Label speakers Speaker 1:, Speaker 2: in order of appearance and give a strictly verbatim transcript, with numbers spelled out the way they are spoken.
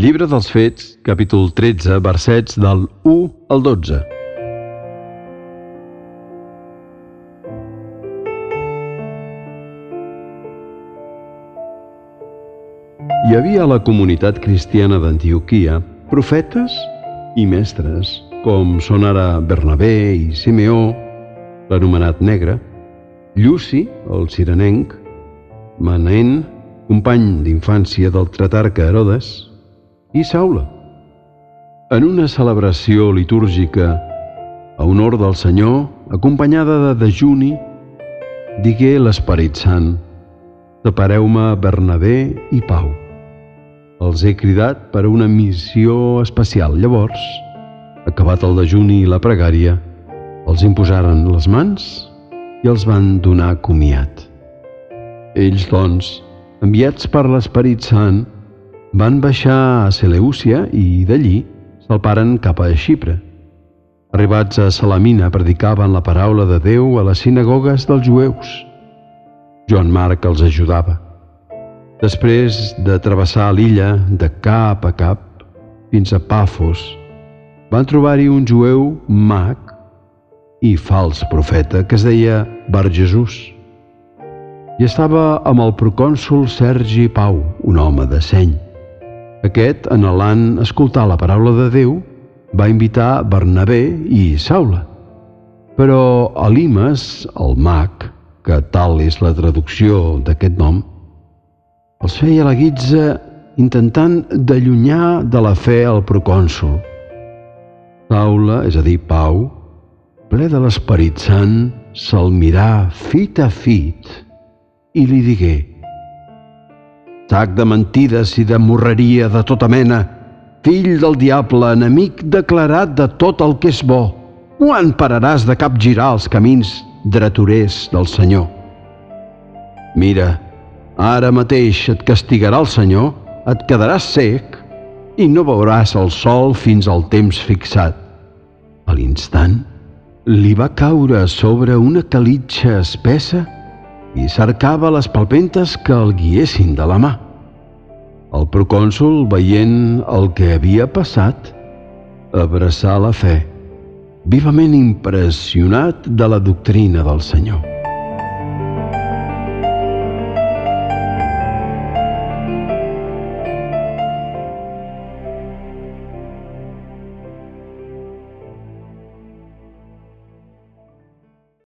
Speaker 1: Llibre dels Fets, capítol tretze, versets del u al dotze. Hi havia a la comunitat cristiana d'Antioquia profetes i mestres, com són ara Bernabé i Simeó, l'anomenat Negre, Lluci, el cirenenc, Manaén, company d'infància del tetrarca Herodes, i Saula. En una celebració litúrgica a honor del Senyor, acompanyada de dejuni, digué l'Esperit Sant: separeu-me Bernabé i Pau. Els he cridat per a una missió especial. Llavors, acabat el dejuni i la pregària, els imposaren les mans i els van donar comiat. Ells, doncs, enviats per l'Esperit Sant, van baixar a Seleucia i d'allí salparen cap a Xipre. Arribats a Salamina, predicaven la paraula de Déu a les sinagogues dels jueus. Joan Marc els ajudava. Després de travessar l'illa de cap a cap fins a Pafos, van trobar-hi un jueu mag i fals profeta que es deia Barjesús. I estava amb el procònsol Sergi Pau, un home de seny. Aquest, anhelant escoltar la paraula de Déu, va invitar Bernabé i Saula. Però Elimes, el mag, que tal és la traducció d'aquest nom, els feia la guitza intentant d'allunyar de la fe el procònsol. Saula, és a dir, Pau, ple de l'Esperit Sant, se'l mirà fit a fit i li digué: sac de mentides i de morreria de tota mena, fill del diable, enemic declarat de tot el que és bo, quan pararàs de capgirar els camins dreturers del Senyor? Mira, ara mateix et castigarà el Senyor, et quedaràs cec i no veuràs el sol fins al temps fixat. A l'instant, li va caure a sobre una calitxa espessa i cercava les palpentes que el guiessin de la mà. El procònsol, veient el que havia passat, abraçà la fe, vivament impressionat de la doctrina del Senyor.